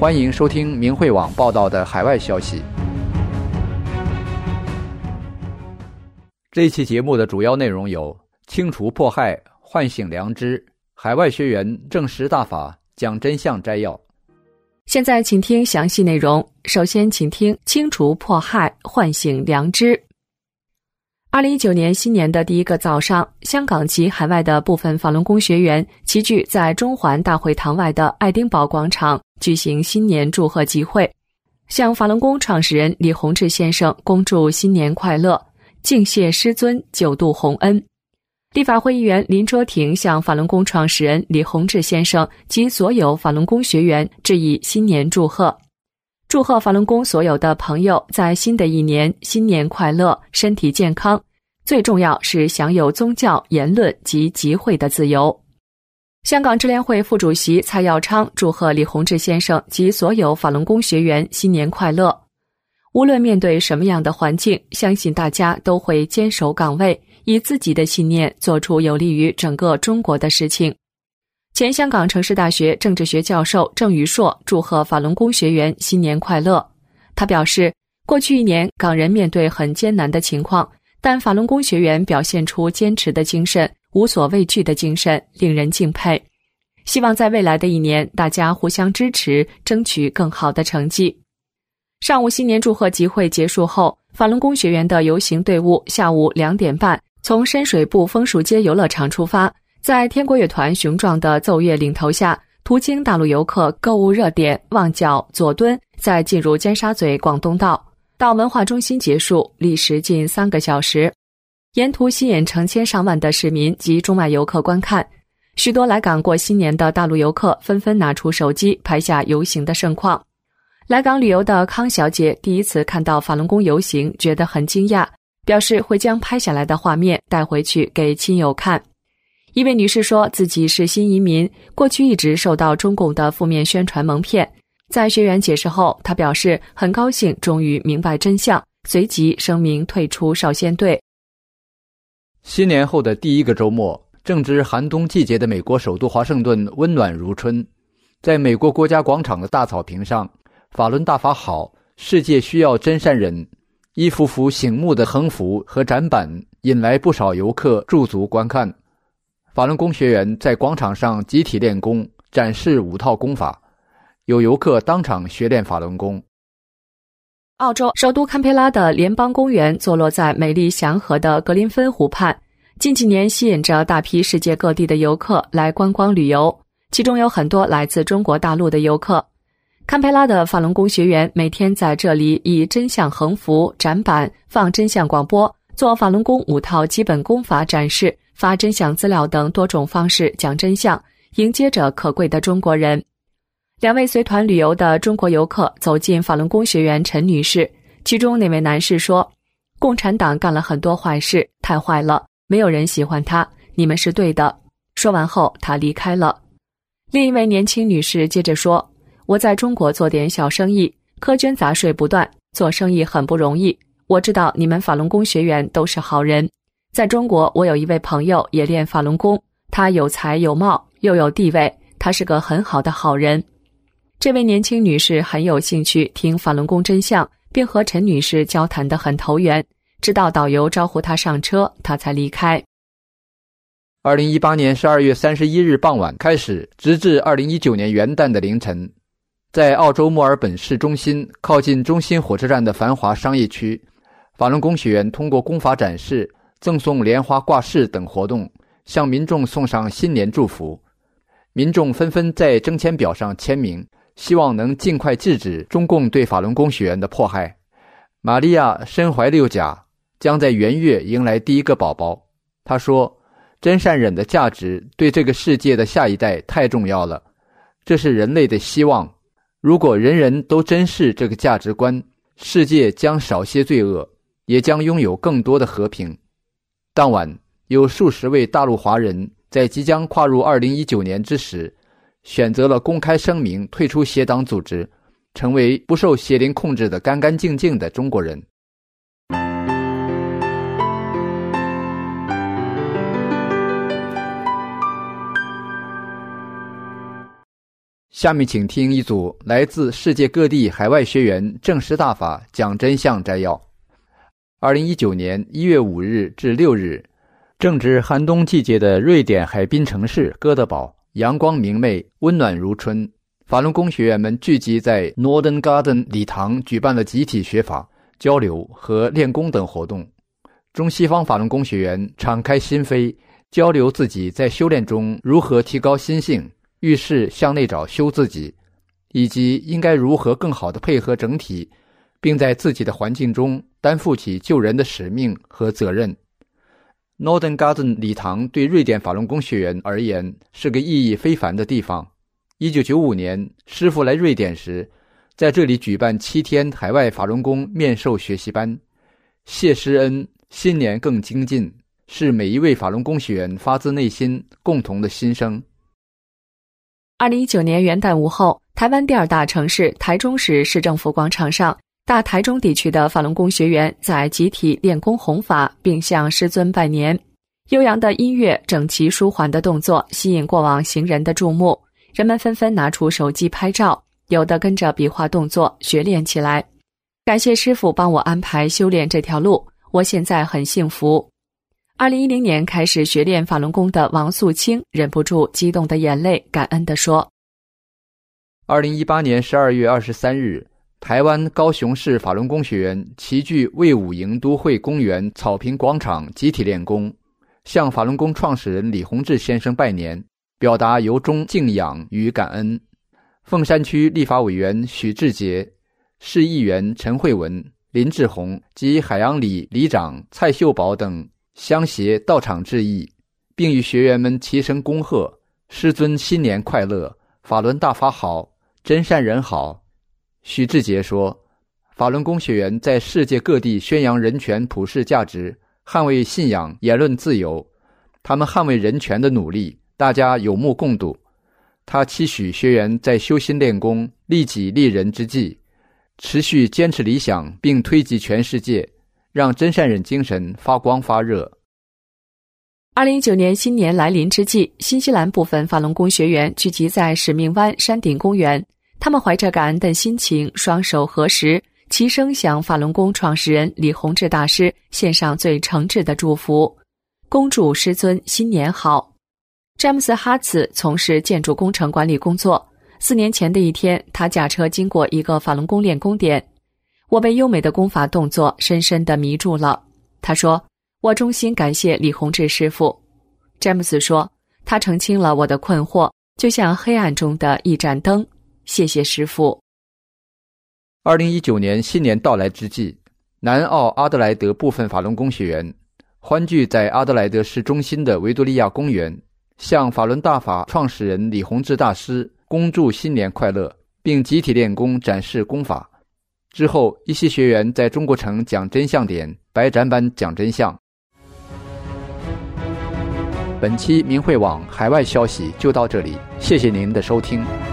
欢迎收听明慧网报道的海外消息。这一期节目的主要内容有：清除迫害，唤醒良知，海外学员证实大法，讲真相摘要。 现在请听详细内容。首先请听清除迫害，唤醒良知。2019年新年的第一个早上，香港及海外的部分法轮功学员齐聚在中环大会堂外的爱丁堡广场举行新年祝贺集会，向法轮功创始人李洪志先生恭祝新年快乐，敬谢师尊久度洪恩。立法会议员林卓廷向法轮功创始人李洪志先生及所有法轮功学员致以新年祝贺，祝贺法轮功所有的朋友在新的一年新年快乐，身体健康，最重要是享有宗教言论及集会的自由。香港支联会副主席蔡耀昌祝贺李洪志先生及所有法轮功学员新年快乐。无论面对什么样的环境，相信大家都会坚守岗位，以自己的信念做出有利于整个中国的事情。前香港城市大学政治学教授郑宇硕祝贺法轮功学员新年快乐。他表示，过去一年港人面对很艰难的情况，但法轮功学员表现出坚持的精神，无所畏惧的精神，令人敬佩。希望在未来的一年，大家互相支持，争取更好的成绩。上午新年祝贺集会结束后，法轮功学员的游行队伍下午2点半从深水埗枫树街游乐场出发，在天国乐团雄壮的奏乐领头下，途经大陆游客购物热点旺角、佐敦，再进入尖沙咀广东道，到文化中心结束，历时近3个小时。沿途吸引成千上万的市民及中外游客观看，许多来港过新年的大陆游客纷纷拿出手机拍下游行的盛况。来港旅游的康小姐第一次看到法轮功游行，觉得很惊讶，表示会将拍下来的画面带回去给亲友看。一位女士说自己是新移民，过去一直受到中共的负面宣传蒙骗，在学员解释后，她表示很高兴终于明白真相，随即声明退出少先队。 新年后的第一个周末，正值寒冬季节的美国首都华盛顿温暖如春。在美国国家广场的大草坪上，法轮大法好，世界需要真善人，一幅幅醒目的横幅和展板引来不少游客驻足观看。法轮功学员在广场上集体练功，展示5套功法，有游客当场学练法轮功。 澳洲首都堪培拉的联邦公园坐落在美丽祥和的格林芬湖畔，近几年吸引着大批世界各地的游客来观光旅游，其中有很多来自中国大陆的游客。堪培拉的法轮功学员每天在这里以真相横幅、展板、放真相广播、做法轮功5套基本功法展示、发真相资料等多种方式讲真相，迎接着可贵的中国人。2位随团旅游的中国游客走进法轮功学员陈女士，其中那位男士说，共产党干了很多坏事，太坏了，没有人喜欢他，你们是对的。说完后他离开了。另一位年轻女士接着说，我在中国做点小生意，苛捐杂税不断，做生意很不容易。我知道你们法轮功学员都是好人。在中国，我有一位朋友也练法轮功，他有才有貌，又有地位，他是个很好的好人。这位年轻女士很有兴趣听法轮功真相，并和陈女士交谈得很投缘，直到导游招呼她上车，她才离开。 2018年12月31日傍晚开始，直至2019年元旦的凌晨，在澳洲墨尔本市中心靠近中心火车站的繁华商业区，法轮功学员通过功法展示、赠送莲花挂饰等活动，向民众送上新年祝福。民众纷纷在征签表上签名，希望能尽快制止中共对法轮功学员的迫害。玛利亚身怀6甲，将在元月迎来第一个宝宝。她说，真善忍的价值对这个世界的下一代太重要了，这是人类的希望。如果人人都珍视这个价值观，世界将少些罪恶，也将拥有更多的和平。当晚，有数十位大陆华人在即将跨入2019年之时，选择了公开声明退出邪党组织，成为不受邪灵控制的干干净净的中国人。 下面请听一组来自世界各地海外学员证实大法讲真相摘要。2019年1月5日至6日，正值寒冬季节的瑞典海滨城市哥德堡，阳光明媚，温暖如春。法轮功学员们聚集在 Northern Garden 礼堂，举办了集体学法、交流和练功等活动。中西方法轮功学员敞开心扉，交流自己在修炼中如何提高心性，遇事向内找修自己，以及应该如何更好地配合整体，并在自己的环境中担负起救人的使命和责任。Northern Garden 礼堂对瑞典法轮功学员而言是个意义非凡的地方。1995年，师父来瑞典时，在这里举办7天海外法轮功面授学习班。谢师恩，新年更精进，是每一位法轮功学员发自内心共同的心声。 2019年元旦午后，台湾第2大城市台中市市政府广场上，大台中地区的法轮功学员在集体练功弘法，并向师尊拜年。悠扬的音乐、整齐舒缓的动作吸引过往行人的注目，人们纷纷拿出手机拍照，有的跟着比划动作学练起来。感谢师父帮我安排修炼这条路，我现在很幸福。2010年开始学练法轮功的王素清忍不住激动的眼泪，感恩地说 ：2018年12月23日，台湾高雄市法轮功学员齐聚卫武营都会公园草坪广场集体练功，向法轮功创始人李洪志先生拜年，表达由衷敬仰与感恩。凤山区立法委员许志杰、市议员陈慧文、林志宏及海洋里里长蔡秀宝等相携到场致意，并与学员们齐声恭贺：师尊新年快乐，法轮大法好，真善人好。许志杰说，法轮功学员在世界各地宣扬人权普世价值，捍卫信仰言论自由，他们捍卫人权的努力大家有目共睹。他期许学员在修心练功、利己利人之际，持续坚持理想，并推及全世界，让真善忍精神发光发热。 2019年新年来临之际，新西兰部分法轮功学员聚集在使命湾山顶公园，他们怀着感恩的心情，双手合十，齐声向法轮功创始人李洪志大师献上最诚挚的祝福，恭祝师尊新年好。詹姆斯·哈茨从事建筑工程管理工作，4年前的一天，他驾车经过一个法轮功练功点，我被优美的功法动作深深地迷住了。他说，我衷心感谢李洪志师父。詹姆斯说，他澄清了我的困惑，就像黑暗中的一盏灯。谢谢师父。 2019年新年到来之际，南澳阿德莱德部分法轮功学员欢聚在阿德莱德市中心的维多利亚公园，向法轮大法创始人李洪志大师恭祝新年快乐，并集体练功展示功法。之后，一些学员在中国城讲真相点白展板讲真相。本期明慧网海外消息就到这里，谢谢您的收听。